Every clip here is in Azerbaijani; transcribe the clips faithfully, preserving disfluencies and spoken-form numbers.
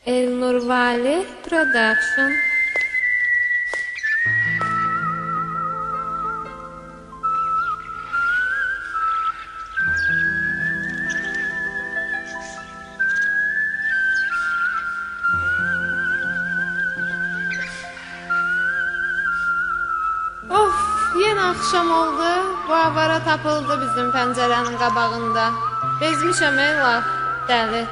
Elnur Vali Production. Of, yeni akşam oldu. Bu avara tapıldı bizim pəncərənin qabağında. Bezmişəm ey laf, dəli.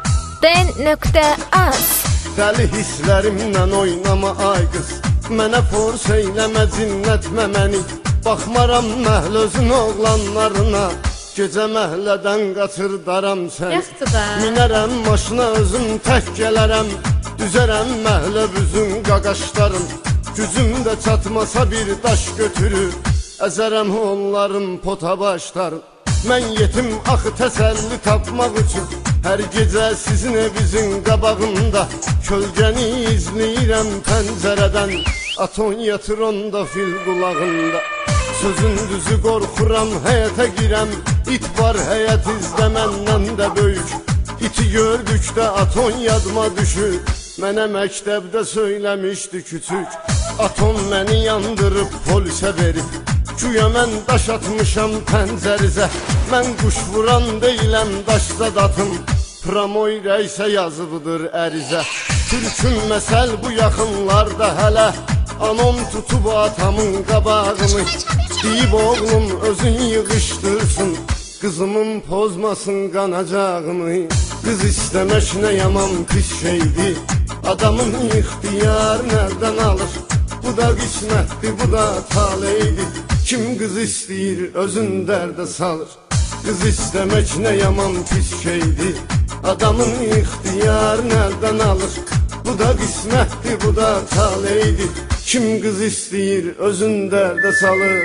D.az Dəli hisslərimlə oynama ay qız, mənə force eyləmə, cinnətmə məni. Baxmaram məhlözün oğlanlarına, gecə məhlədən qaçırdaram səni. Yaxşı da. Minərəm maşına özüm tək gələrəm, düzərəm məhlə büzün qaqaşlarım. Gücüm də çatmasa bir daş götürür, əzərəm onların pota başlarım. Mən yetim axı təsəlli tapmaq üçün, hər gecə sizin evinizin qabağında kölgəni izləyirəm pəncərədən. Aton yatır onda fil qulağında, sözün düzü qorxuram həyətə girəm. İt var həyət izlə məndən də böyük, iti gördükdə aton yadıma düşür. Mənə məktəbdə söyləmişdi küçük, aton məni yandırıb polisə verib. Güya mən daş atmışam pəncərizə, mən quş vuran deyiləm daşda datım. Pramoy rəysə yazıbıdır ərizə, türkün məsəl bu yaxınlarda hələ. Anom tutub atamın qabağını, deyib oğlum özün yığışdırsın, qızımın pozmasın qanacağını. Qız istəmək nə yaman pis şeydir, adamın ixtiyar nereden alır? Bu da qismətdir, bu da taleydir. Kim qız istəyir özün dərdə salır. Qız istəmək nə yaman pis şeydir, adamın ixtiyar nereden alır? Bu da qismətdir, bu da taleydir. Kim qız istəyir özün dərdə salır.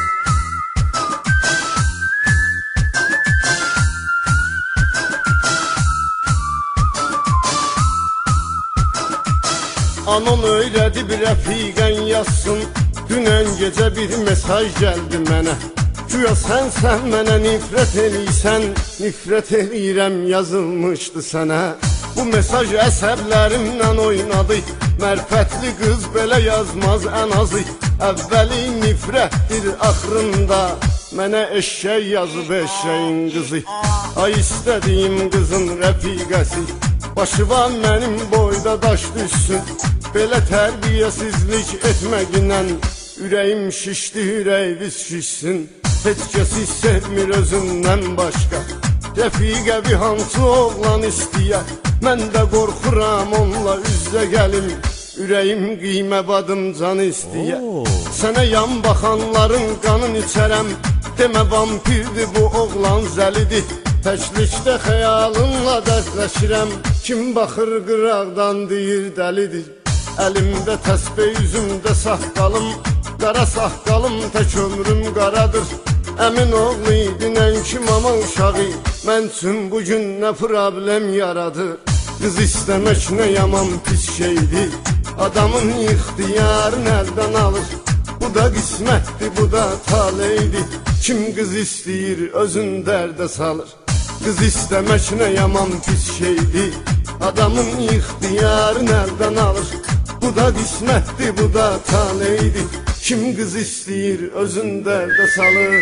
Anon öyrədib rəfiqən yazsın, dünən gecə bir mesaj gəldi mənə. Güya sən sən mənə nifrət eləysən, nifrət eləyirəm yazılmışdı sənə. Bu mesaj əsəblərimlə oynadı, mərfətli qız belə yazmaz ən azı. Əvvəli nifrətdir axırında, mənə eşşək yazıb eşşəyin qızı. Ay istədiyim qızın rəfiqəsi, başı var mənim boyda daş düşsün. Belə tərbiyəsizlik etməginlə ürəyim şişdi, ürəyiniz şişsin. Heç kəsi sevmir özündən başqa, rəfiqəvi hansı oğlan istəyə. Mən də qorxuram onunla üzlə gəlim, ürəyim qiymə badım can istəyə. Sənə yan baxanların qanın içərəm, demə vampirdir bu oğlan zəlidir. Təklikdə xəyalınla dərdləşirəm, kim baxır qıraqdan deyir dəlidir. Əlimdə təsbih, üzümdə saqqalım, qara saqqalım tək ömrüm qaradır. Əmin oğlu idi nənki mama uşağı, mən üçün bugün nə problem yaradır. Qız istəmək nə yaman pis şeydir, adamın ixtiyarı nereden alır? Bu da qismətdir, bu da taleydir. Kim qız istəyir özün dərdə salır. Qız istəmək nə yaman pis şeydir, adamın ixtiyarı nereden alır? Bu da qismətdir, bu da taleydir. Kim qız istəyir özün dərdə salır.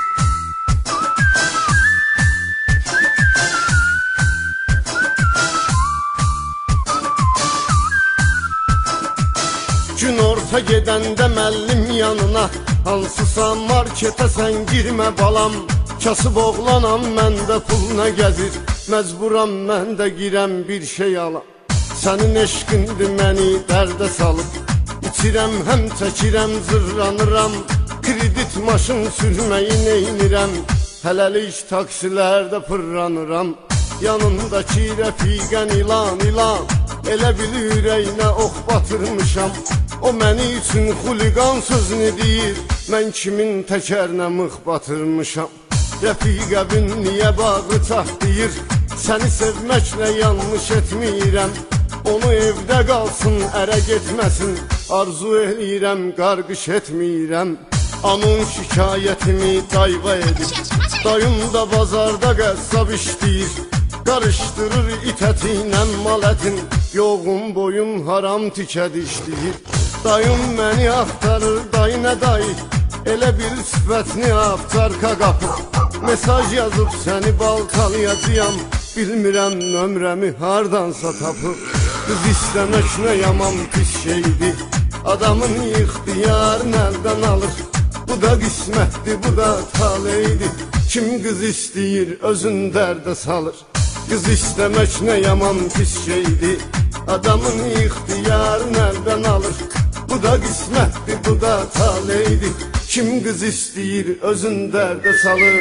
Gün orta gedəndə məllim yanına, hansısa marketə sən girmə balam. Kasıb oğlanam, məndə pul nə gəzir, məcburam mən də girəm bir şey alam. Sənin eşqindir məni dərdə salıb, İçirəm həm çəkirəm zırranıram, kredit maşın sürməyi neynirəm. Hələlik taksilərdə pırranıram, yanındakı rəfiqən ilan ilan. Elə bil ürəyinə ox batırmışam, o məni üçün xuliqan sözünü deyir, mən kimin təkərinə mıx batırmışam. Rəfiqəbin niyə bağı çatlayır, səni sevməklə yanlış etmirəm. Onu evdə qalsın, ərə getməsin, arzu eləyirəm, qarqış etmirəm. Anın şikayətimi dayva edir, dayım da bazarda qəssab işləyir. Qarışdırır it əti ilə mal ətin, Yoğun boyun haram tikə dişləyir. Dayım məni axtarır, dayı nə dayı? Elə bir sifətini aftarka qapı. Mesaj yazıb səni baltalayacağam. Bilmirəm nömrəmi hardansa tapıb. Qız istəmək nə yaman pis şeydir. Adamın ixtiyarını əldən alır. Bu da qismətdir, bu da taleydir. Kim qız istəyir, özün dərdə salır. Qız istəmək nə yaman pis şeydir. Adamın ixtiyarını əldən alır. Bu da qismətdir, bu da taleydir. Kim qız istəyir, özün dərdə salır.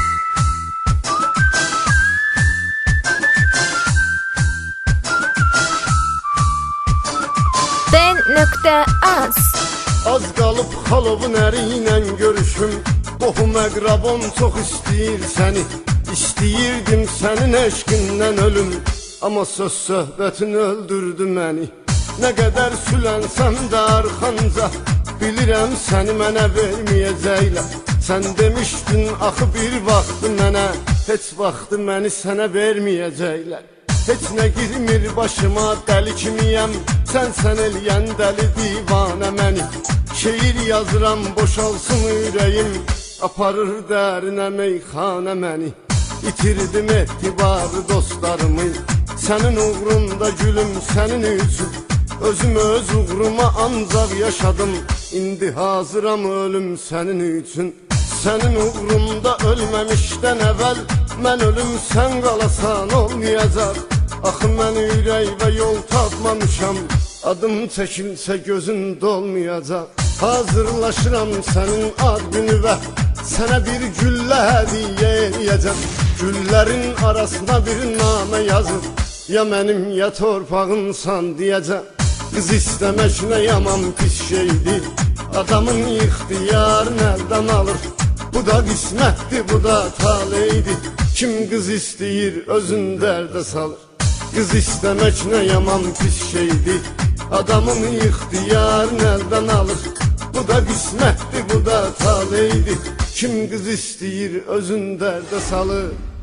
Den.az Az qalıb xalovun əri ilə görüşüm. Qohum əqrabam çox istəyir səni. İstəyirdim sənin eşqindən ölüm. Amma söz söhbətin öldürdü məni. Nə qədər sülənsəm də arxanca, bilirəm səni mənə verməyəcəklər. Sən demişdin axı bir vaxtı mənə, heç vaxtı məni sənə verməyəcəklər. Heç nə girmir başıma, dəli kimiyəm, sən sən eləyən dəli divanə məni. Şeir yazıram, boşalsın ürəyim, aparır dərinə meyxanə məni. İtirdim etibarı dostlarımı, sənin uğrunda gülüm sənin üçün. Özüm öz uğruma ancaq yaşadım, indi hazıram ölüm sənin üçün. Sənin uğrunda ölməmişdən əvvəl, mən ölüm sən qalasan olmayacaq. Axı mən ürək və yol tapmamışam, adım çəkilsə gözün dolmayacaq. Hazırlaşıram sənin ad günüvə, sənə bir güllə hədiyyə eləyəcəm. Güllərin arasına bir namə yazıb, ya mənim ya torpağınsan deyəcəm. Qız istəmək nə yaman pis şeydir, adamın ixtiyarını əldən alır. Bu da qismətdir, bu da taleydir. Kim qız istəyir, özün dərdə salır. Qız istəmək nə yaman pis şeydir, adamın ixtiyarını əldən alır. Bu da qismətdir, bu da taleydir. Kim qız istəyir, özün dərdə salır.